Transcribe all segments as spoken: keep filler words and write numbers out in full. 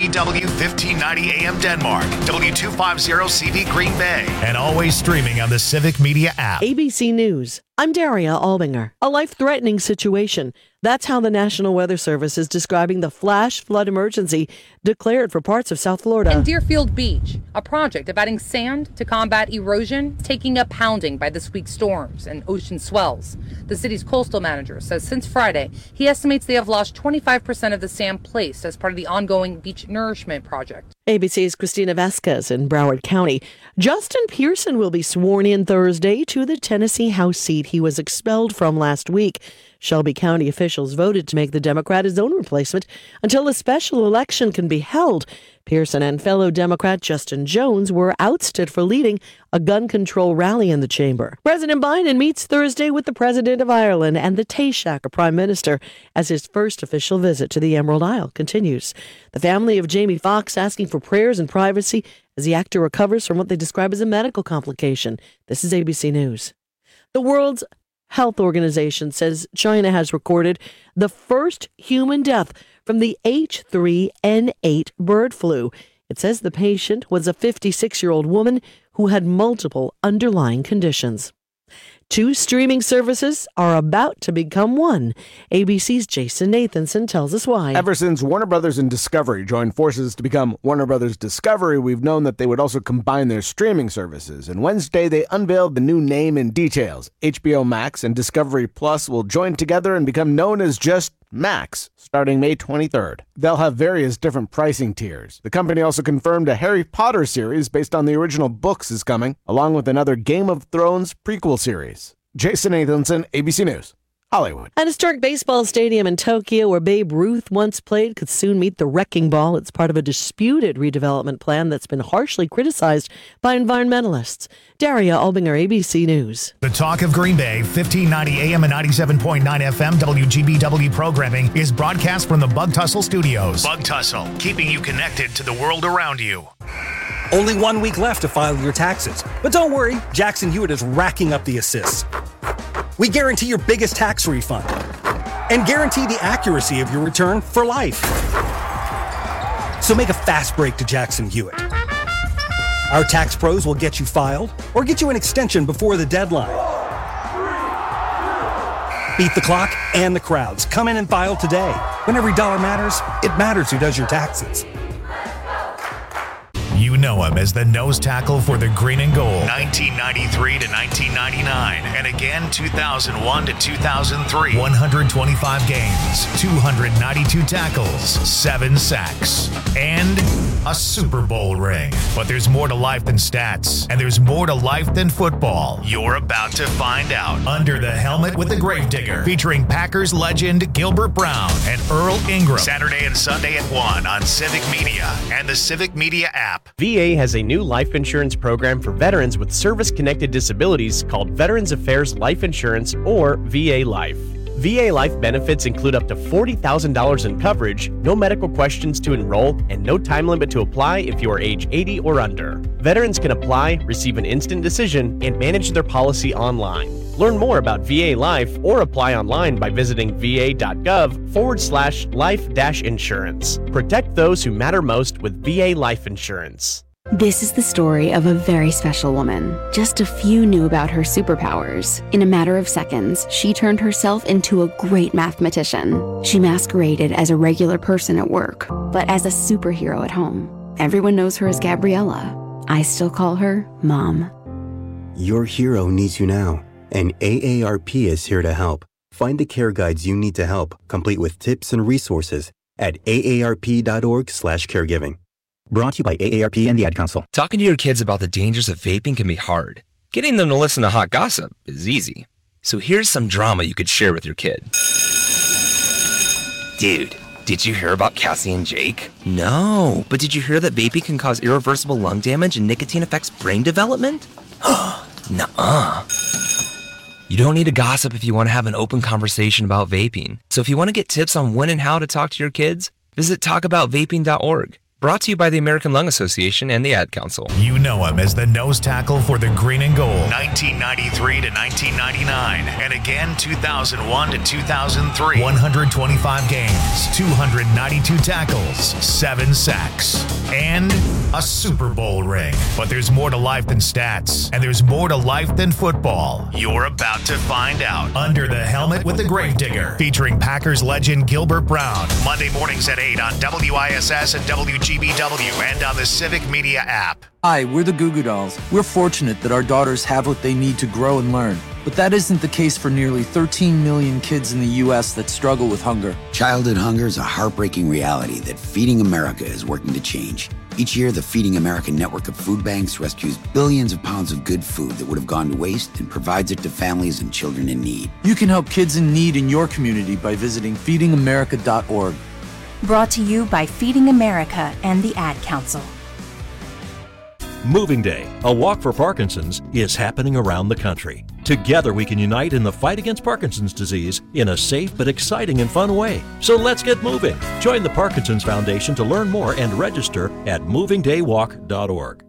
B W fifteen ninety A M Denmark, W two fifty C V Green Bay, and always streaming on the Civic Media app. A B C News. I'm Daria Albinger. A life-threatening situation. That's how the National Weather Service is describing the flash flood emergency declared for parts of South Florida. In Deerfield Beach, a project of adding sand to combat erosion is taking a pounding by this week's storms and ocean swells. The city's coastal manager says since Friday, he estimates they have lost twenty-five percent of the sand placed as part of the ongoing beach nourishment project. A B C's Christina Vasquez in Broward County. Justin Pearson will be sworn in Thursday to the Tennessee House seat he was expelled from last week. Shelby County officials voted to make the Democrat his own replacement until a special election can be held. Pearson and fellow Democrat Justin Jones were ousted for leading a gun control rally in the chamber. President Biden meets Thursday with the President of Ireland, and the Taoiseach, a prime minister, as his first official visit to the Emerald Isle continues. The family of Jamie Foxx asking for prayers and privacy as the actor recovers from what they describe as a medical complication. This is A B C News. The world's Health Organization says China has recorded the first human death from the H three N eight bird flu. It says the patient was a fifty-six-year-old woman who had multiple underlying conditions. Two streaming services are about to become one. A B C's Jason Nathanson tells us why. Ever since Warner Brothers and Discovery joined forces to become Warner Brothers Discovery, we've known that they would also combine their streaming services. And Wednesday, they unveiled the new name and details. H B O Max and Discovery Plus will join together and become known as just Max, starting May twenty-third. They'll have various different pricing tiers. The company also confirmed a Harry Potter series based on the original books is coming, along with another Game of Thrones prequel series. Jason Nathanson, A B C News, Hollywood. An historic baseball stadium in Tokyo where Babe Ruth once played could soon meet the wrecking ball. It's part of a disputed redevelopment plan that's been harshly criticized by environmentalists. Daria Albinger, A B C News. The Talk of Green Bay, fifteen ninety A M and ninety-seven point nine F M W G B W programming is broadcast from the Bug Tussle Studios. Bug Tussle, keeping you connected to the world around you. Only one week left to file your taxes. But don't worry, Jackson Hewitt is racking up the assists. We guarantee your biggest tax refund and guarantee the accuracy of your return for life. So make a fast break to Jackson Hewitt. Our tax pros will get you filed or get you an extension before the deadline. Beat the clock and the crowds. Come in and file today. When every dollar matters, it matters who does your taxes. You know him as the nose tackle for the Green and Gold, nineteen ninety-three to nineteen ninety-nine, and again two thousand one to two thousand three. one hundred twenty-five games, two hundred ninety-two tackles, seven sacks, and a Super Bowl ring. But there's more to life than stats, and there's more to life than football. You're about to find out. Under the Helmet with the Gravedigger, featuring Packers legend Gilbert Brown and Earl Ingram. Saturday and Sunday at one on Civic Media and the Civic Media app. V A has a new life insurance program for veterans with service-connected disabilities called Veterans Affairs Life Insurance, or V A Life. V A Life benefits include up to forty thousand dollars in coverage, no medical questions to enroll, and no time limit to apply if you are age eighty or under. Veterans can apply, receive an instant decision, and manage their policy online. Learn more about V A Life or apply online by visiting va.gov forward slash life dash insurance. Protect those who matter most with V A Life Insurance. This is the story of a very special woman. Just a few knew about her superpowers. In a matter of seconds, she turned herself into a great mathematician. She masqueraded as a regular person at work, but as a superhero at home. Everyone knows her as Gabriella. I still call her Mom. Your hero needs you now, and A A R P is here to help. Find the care guides you need to help, complete with tips and resources at aarp.org slash caregiving. Brought to you by A A R P and the Ad Council. Talking to your kids about the dangers of vaping can be hard. Getting them to listen to hot gossip is easy. So here's some drama you could share with your kid. Dude, did you hear about Cassie and Jake? No, but did you hear that vaping can cause irreversible lung damage and nicotine affects brain development? Nuh-uh. You don't need to gossip if you want to have an open conversation about vaping. So if you want to get tips on when and how to talk to your kids, visit talk about vaping dot org. Brought to you by the American Lung Association and the Ad Council. You know him as the nose tackle for the Green and Gold, nineteen ninety-three to nineteen ninety-nine, and again two thousand one to two thousand three. one hundred twenty-five games, two hundred ninety-two tackles, seven sacks, and a Super Bowl ring. But there's more to life than stats, and there's more to life than football. You're about to find out. Under the Helmet with the Gravedigger, featuring Packers legend Gilbert Brown. Monday mornings at eight on W I S S and W G B W and on the Civic Media app. Hi, we're the Goo Goo Dolls. We're fortunate that our daughters have what they need to grow and learn. But that isn't the case for nearly thirteen million kids in the U S that struggle with hunger. Childhood hunger is a heartbreaking reality that Feeding America is working to change. Each year, the Feeding America network of food banks rescues billions of pounds of good food that would have gone to waste and provides it to families and children in need. You can help kids in need in your community by visiting feeding america dot org. Brought to you by Feeding America and the Ad Council. Moving Day, a walk for Parkinson's, is happening around the country. Together we can unite in the fight against Parkinson's disease in a safe but exciting and fun way. So let's get moving. Join the Parkinson's Foundation to learn more and register at moving day walk dot org.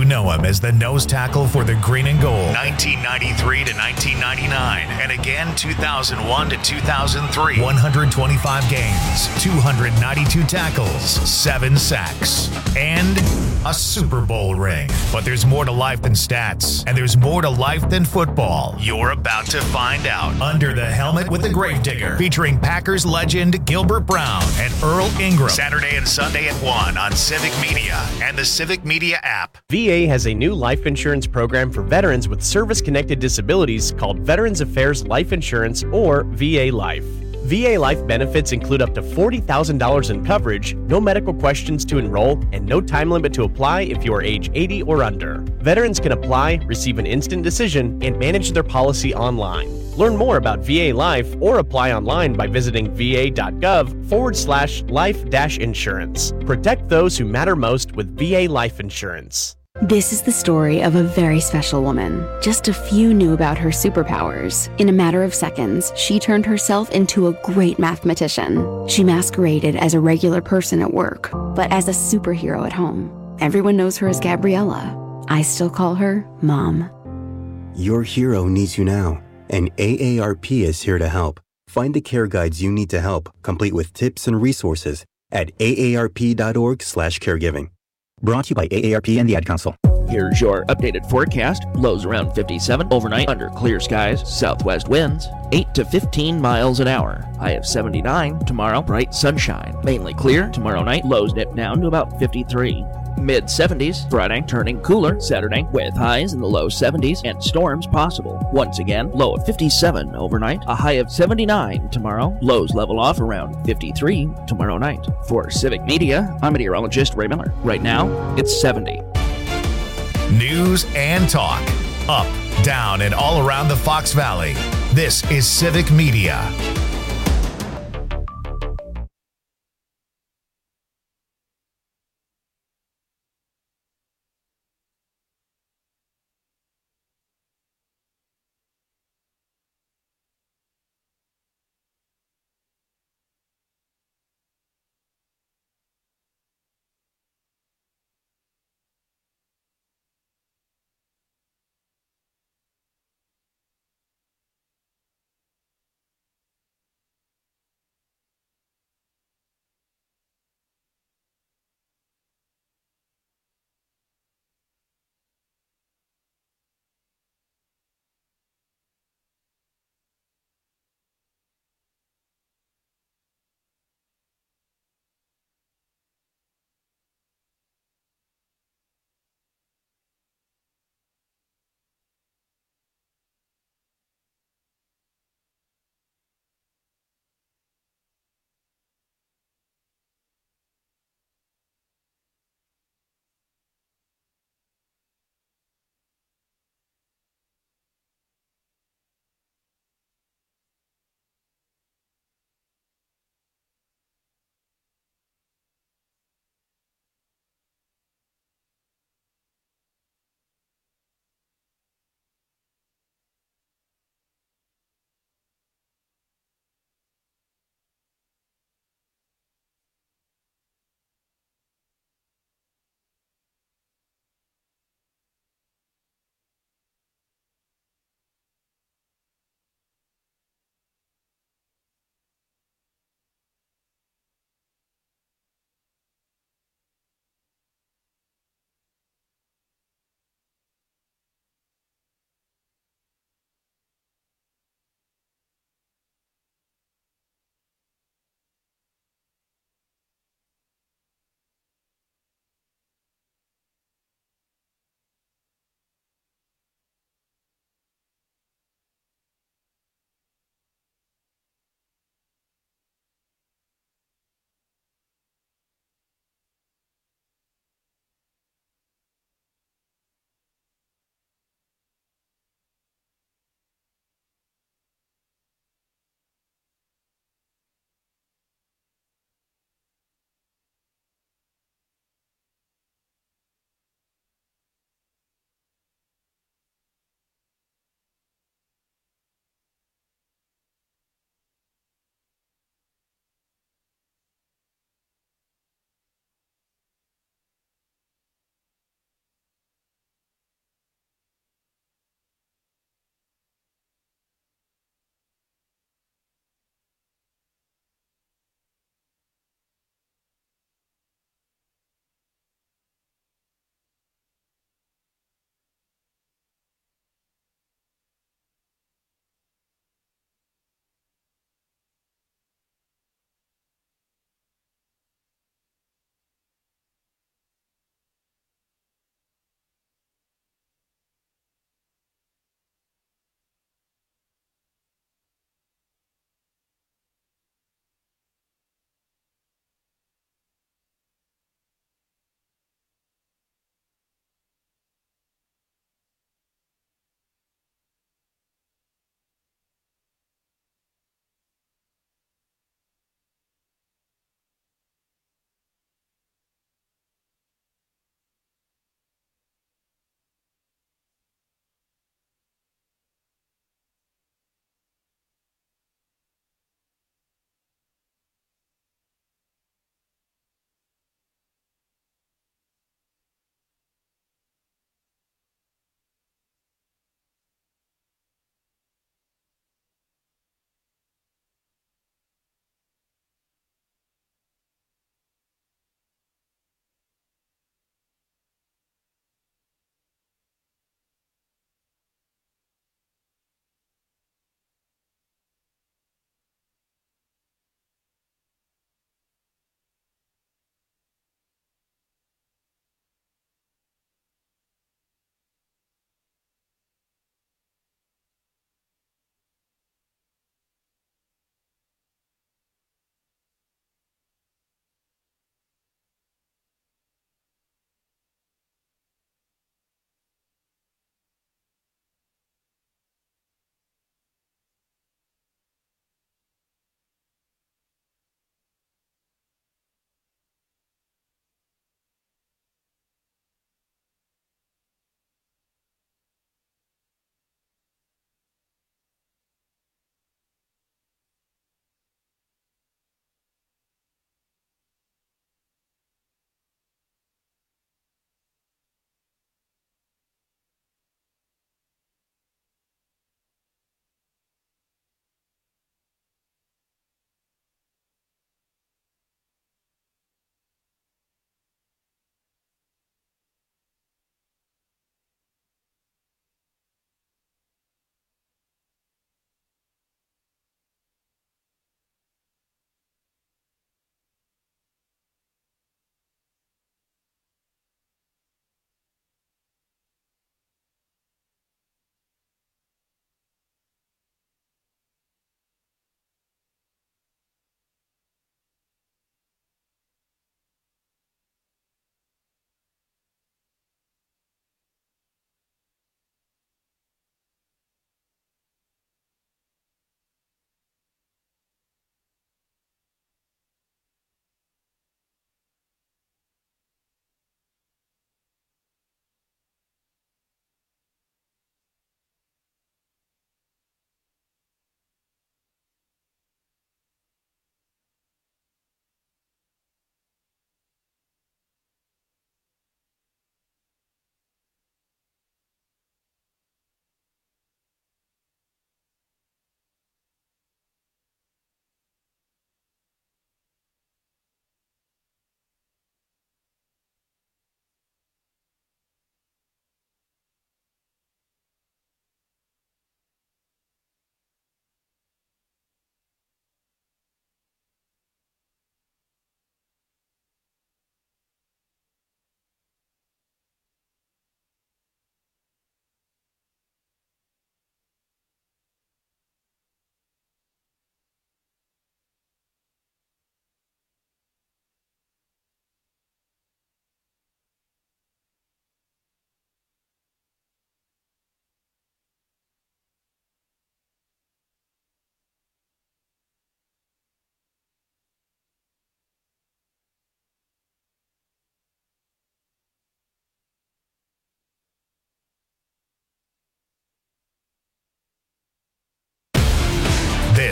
know him as the nose tackle for the Green and Gold, nineteen ninety-three to nineteen ninety-nine, and again two thousand one to two thousand three. one hundred twenty-five games, two hundred ninety-two tackles, seven sacks, and a Super Bowl ring. But there's more to life than stats, and there's more to life than football. You're about to find out. Under the Helmet with the Gravedigger, featuring Packers legend Gilbert Brown and Earl Ingram. Saturday and Sunday at one on Civic Media and the Civic Media app. V A has a new life insurance program for veterans with service-connected disabilities called Veterans Affairs Life Insurance, or V A Life. V A Life benefits include up to forty thousand dollars in coverage, no medical questions to enroll, and no time limit to apply if you are age eighty or under. Veterans can apply, receive an instant decision, and manage their policy online. Learn more about V A Life or apply online by visiting va.gov forward slash life dash insurance. Protect those who matter most with V A Life Insurance. This is the story of a very special woman. Just a few knew about her superpowers. In a matter of seconds, she turned herself into a great mathematician. She masqueraded as a regular person at work, but as a superhero at home. Everyone knows her as Gabriella. I still call her Mom. Your hero needs you now, and A A R P is here to help. Find the care guides you need to help, complete with tips and resources at aarp.org slash caregiving. Brought to you by A A R P and the Ad Council. Here's your updated forecast. Lows around fifty-seven overnight under clear skies. Southwest winds eight to fifteen miles an hour. High of seventy-nine tomorrow. Bright sunshine. Mainly clear. Tomorrow night lows dip down to about fifty-three. Mid seventies Friday, turning cooler Saturday with highs in the low seventies and storms possible. Once again, low of fifty-seven overnight, a high of seventy-nine tomorrow. Lows level off around fifty-three tomorrow night. For Civic Media, I'm meteorologist Ray Miller. Right now, it's seventy. News and talk. Up, down, and all around the Fox Valley. This is Civic Media.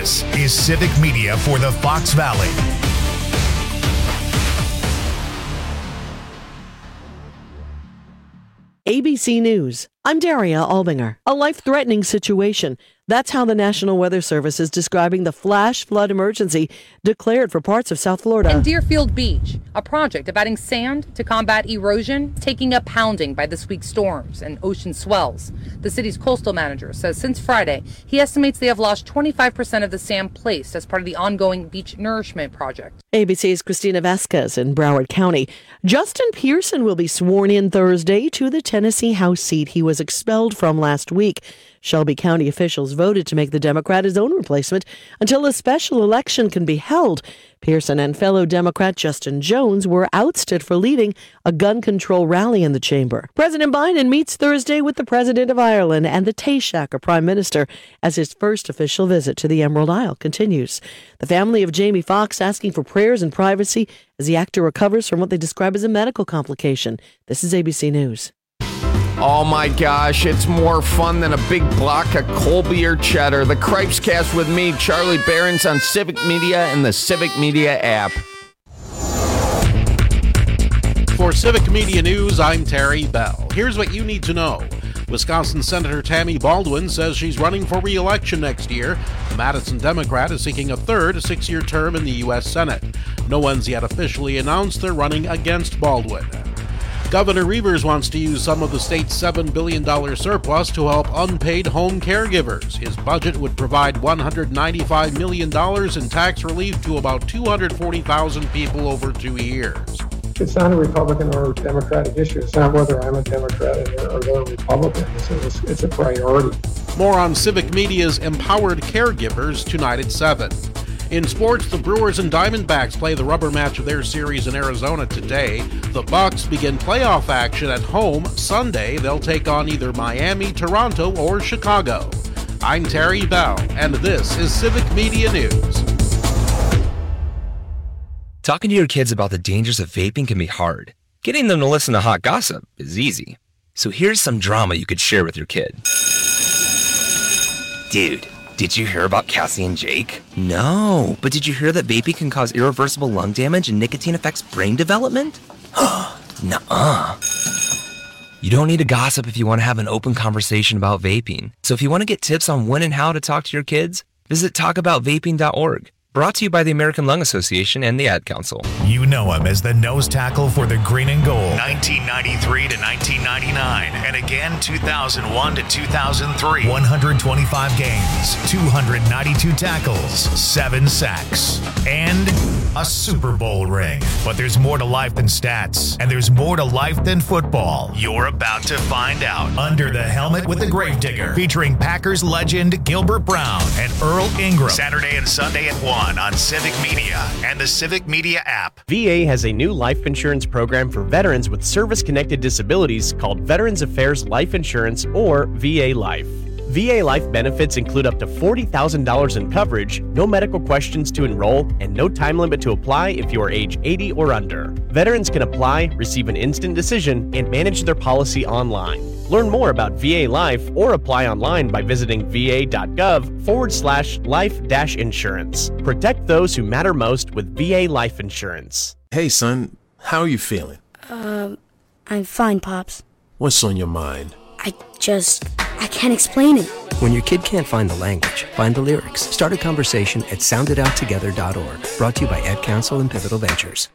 This is Civic Media for the Fox Valley. A B C News. I'm Daria Albinger. A life-threatening situation. That's how the National Weather Service is describing the flash flood emergency declared for parts of South Florida. In Deerfield Beach, a project of adding sand to combat erosion is taking a pounding by this week's storms and ocean swells. The city's coastal manager says since Friday, he estimates they have lost twenty-five percent of the sand placed as part of the ongoing beach nourishment project. A B C's Christina Vasquez in Broward County. Justin Pearson will be sworn in Thursday to the Tennessee House seat he was expelled from last week. Shelby County officials voted to make the Democrat his own replacement until a special election can be held. Pearson and fellow Democrat Justin Jones were ousted for leading a gun control rally in the chamber. President Biden meets Thursday with the President of Ireland, and the Taoiseach Prime Minister as his first official visit to the Emerald Isle continues. The family of Jamie Foxx asking for prayers and privacy as the actor recovers from what they describe as a medical complication. This is A B C News. Oh my gosh, it's more fun than a big block of Colby or cheddar. The Cripes Cast with me, Charlie Barons, on Civic Media and the Civic Media app. For Civic Media News, I'm Terry Bell. Here's what you need to know. Wisconsin Senator Tammy Baldwin says she's running for re-election next year. The Madison Democrat is seeking a third six-year term in the U S Senate. No one's yet officially announced they're running against Baldwin. Governor Reavers wants to use some of the state's seven billion dollars surplus to help unpaid home caregivers. His budget would provide one hundred ninety-five million dollars in tax relief to about two hundred forty thousand people over two years. It's not a Republican or Democratic issue. It's not whether I'm a Democrat or they're a Republican. It's a, it's a priority. More on Civic Media's Empowered Caregivers tonight at seven. In sports, the Brewers and Diamondbacks play the rubber match of their series in Arizona today. The Bucks begin playoff action at home Sunday. They'll take on either Miami, Toronto, or Chicago. I'm Terry Bell, and this is Civic Media News. Talking to your kids about the dangers of vaping can be hard. Getting them to listen to hot gossip is easy. So here's some drama you could share with your kid. Dude, did you hear about Cassie and Jake? No, but did you hear that vaping can cause irreversible lung damage and nicotine affects brain development? Nuh-uh. You don't need to gossip if you want to have an open conversation about vaping. So if you want to get tips on when and how to talk to your kids, visit talk about vaping dot org. Brought to you by the American Lung Association and the Ad Council. You know him as the nose tackle for the Green and Gold, nineteen ninety-three to nineteen ninety-nine, and again two thousand one to two thousand three. one hundred twenty-five games, two hundred ninety-two tackles, seven sacks, and a Super Bowl ring. But there's more to life than stats, and there's more to life than football. You're about to find out. Under the Helmet with the Gravedigger, featuring Packers legend Gilbert Brown and Earl Ingram. Saturday and Sunday at one on Civic Media and the Civic Media app. V A has a new life insurance program for veterans with service-connected disabilities called Veterans Affairs Life Insurance, or V A Life. V A Life benefits include up to forty thousand dollars in coverage, no medical questions to enroll, and no time limit to apply if you are age eighty or under. Veterans can apply, receive an instant decision, and manage their policy online. Learn more about V A Life or apply online by visiting va.gov forward slash life dash insurance. Protect those who matter most with V A Life Insurance. Hey, son, how are you feeling? Um, I'm fine, Pops. What's on your mind? I just, I can't explain it. When your kid can't find the language, find the lyrics. Start a conversation at sound it out together dot org. Brought to you by Ad Council and Pivotal Ventures.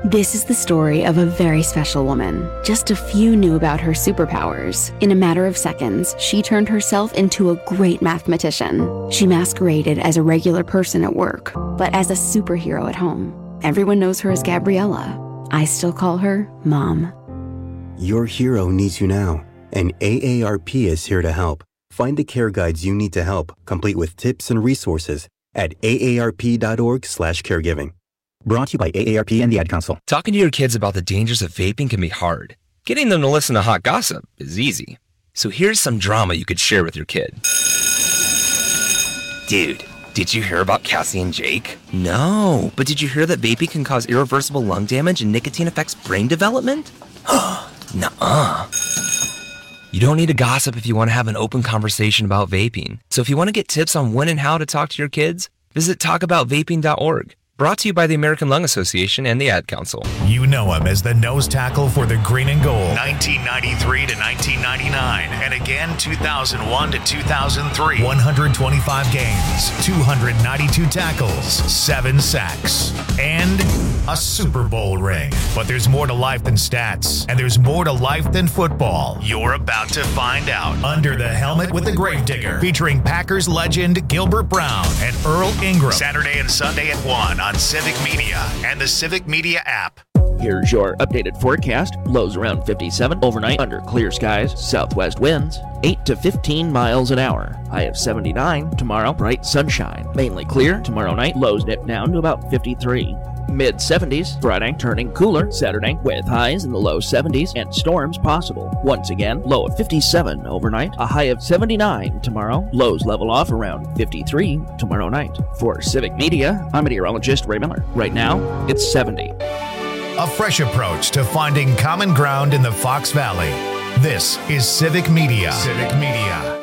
This is the story of a very special woman. Just a few knew about her superpowers. In a matter of seconds, she turned herself into a great mathematician. She masqueraded as a regular person at work, but as a superhero at home. Everyone knows her as Gabriella. I still call her Mom. Your hero needs you now, and A A R P is here to help. Find the care guides you need to help, complete with tips and resources at A A R P dot org slash caregiving. Brought to you by A A R P and the Ad Council. Talking to your kids about the dangers of vaping can be hard. Getting them to listen to hot gossip is easy. So here's some drama you could share with your kid. Dude, did you hear about Cassie and Jake? No, but did you hear that vaping can cause irreversible lung damage and nicotine affects brain development? Nuh-uh. You don't need to gossip if you want to have an open conversation about vaping. So if you want to get tips on when and how to talk to your kids, visit talk about vaping dot org. Brought to you by the American Lung Association and the Ad Council. You know him as the nose tackle for the Green and Gold, nineteen ninety-three to nineteen ninety-nine, and again two thousand one to two thousand three. one hundred twenty-five games, two hundred ninety-two tackles, seven sacks, and a Super Bowl ring. But there's more to life than stats, and there's more to life than football. You're about to find out. Under the Helmet with the Gravedigger, featuring Packers legend Gilbert Brown and Earl Ingram. Saturday and Sunday at one on Civic Media and the Civic Media app. Here's your updated forecast. Lows around fifty-seven. Overnight under clear skies. Southwest winds eight to fifteen miles an hour. High of seventy-nine. Tomorrow, bright sunshine. Mainly clear. Tomorrow night, lows dip down to about fifty-three. Mid seventies. Friday, turning cooler. Saturday, with highs in the low seventies and storms possible. Once again, low of fifty-seven overnight. A high of seventy-nine tomorrow. Lows level off around fifty-three tomorrow night. For Civic Media, I'm meteorologist Ray Miller. Right now, it's seventy. A fresh approach to finding common ground in the Fox Valley. This is Civic Media. Civic Media.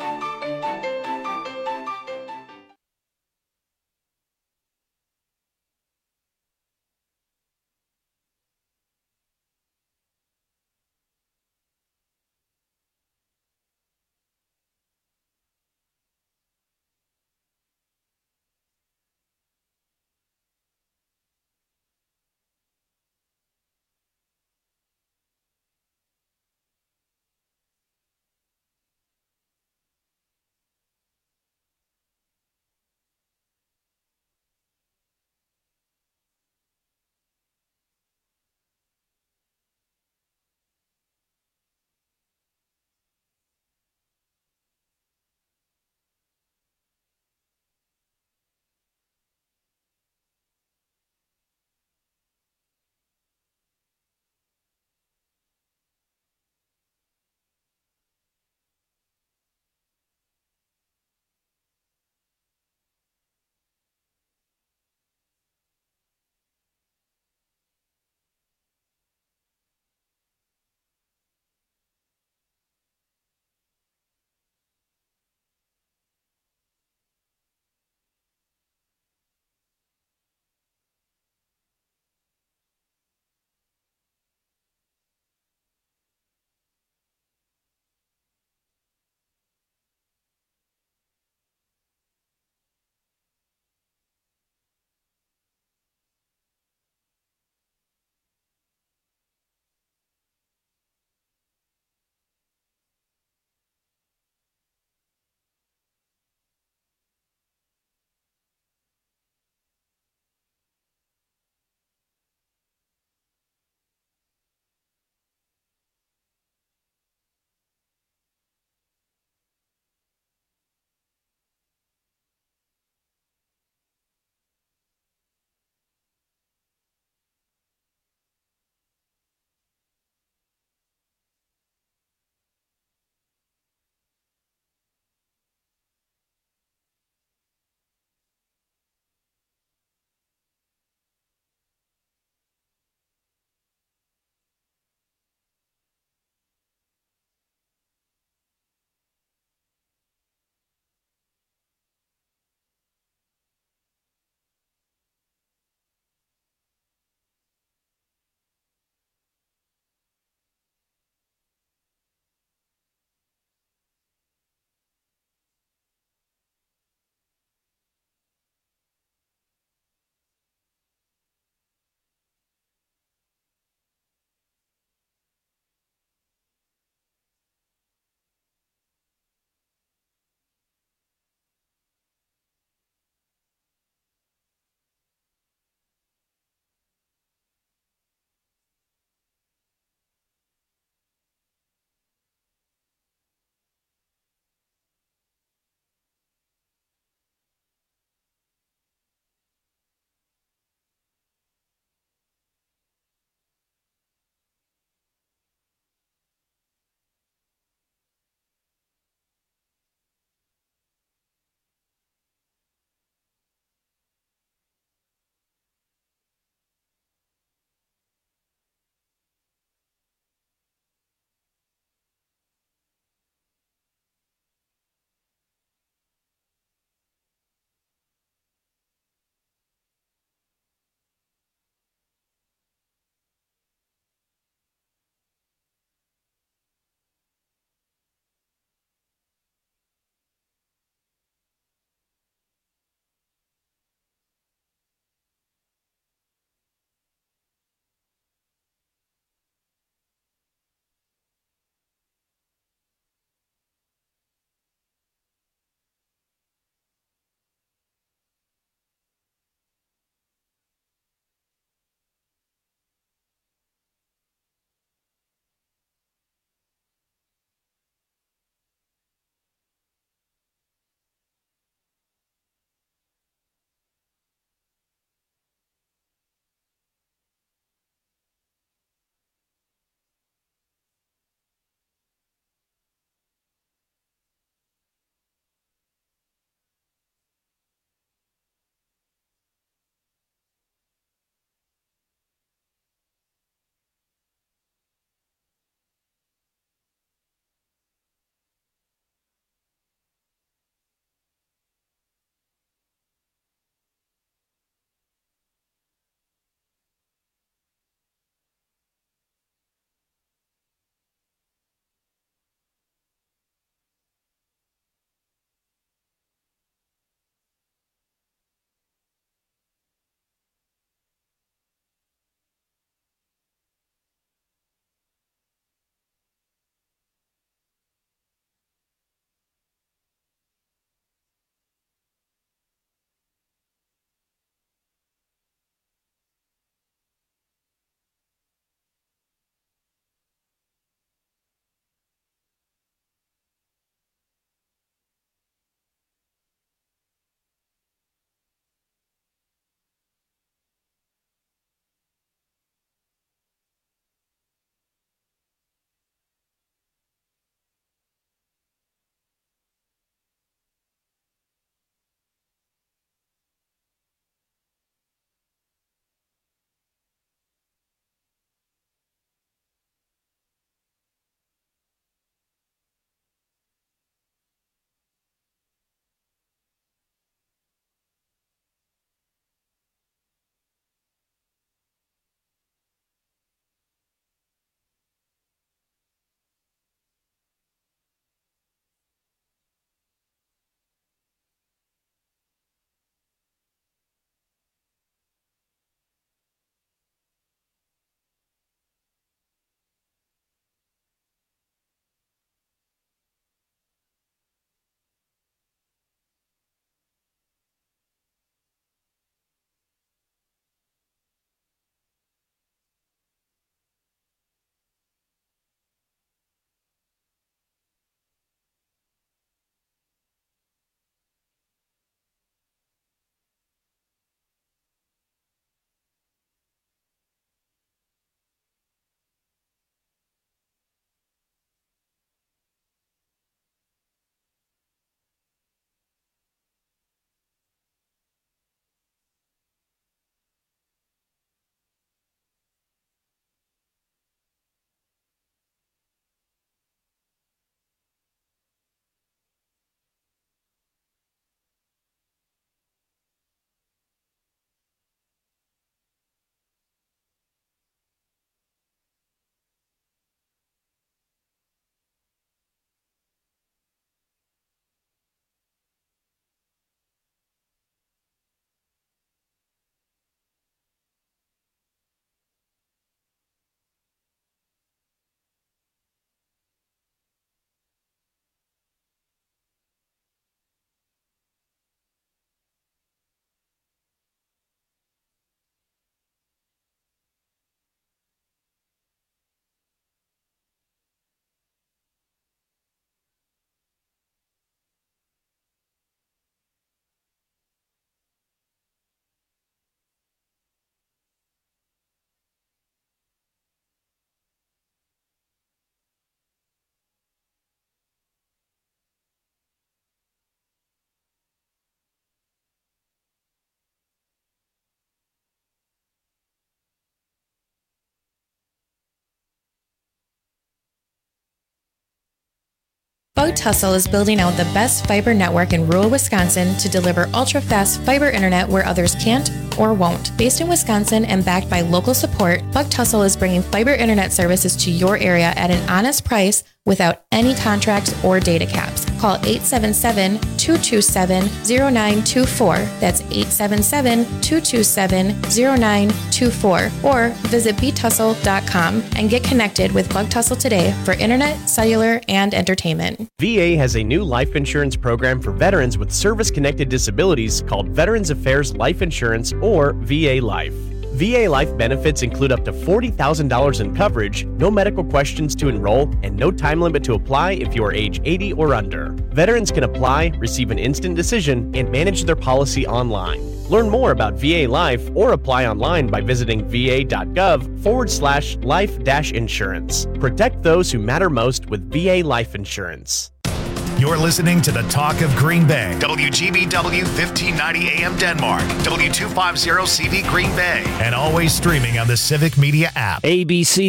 Bug Tussle is building out the best fiber network in rural Wisconsin to deliver ultra-fast fiber internet where others can't or won't. Based in Wisconsin and backed by local support, Bug Tussle is bringing fiber internet services to your area at an honest price without any contracts or data caps. Call eight seven seven, two two seven, zero nine two four. That's eight seven seven, two two seven, zero nine two four. Or visit b tussle dot com and get connected with Bug Tussle today for internet, cellular, and entertainment. V A has a new life insurance program for veterans with service-connected disabilities called Veterans Affairs Life Insurance, or V A Life. V A Life benefits include up to forty thousand dollars in coverage, no medical questions to enroll, and no time limit to apply if you are age eighty or under. Veterans can apply, receive an instant decision, and manage their policy online. Learn more about V A Life or apply online by visiting va.gov forward slash life dash insurance. Protect those who matter most with V A Life Insurance. You're listening to the Talk of Green Bay. W G B W fifteen ninety A M Denmark. W two fifty C V Green Bay. And always streaming on the Civic Media app. A B C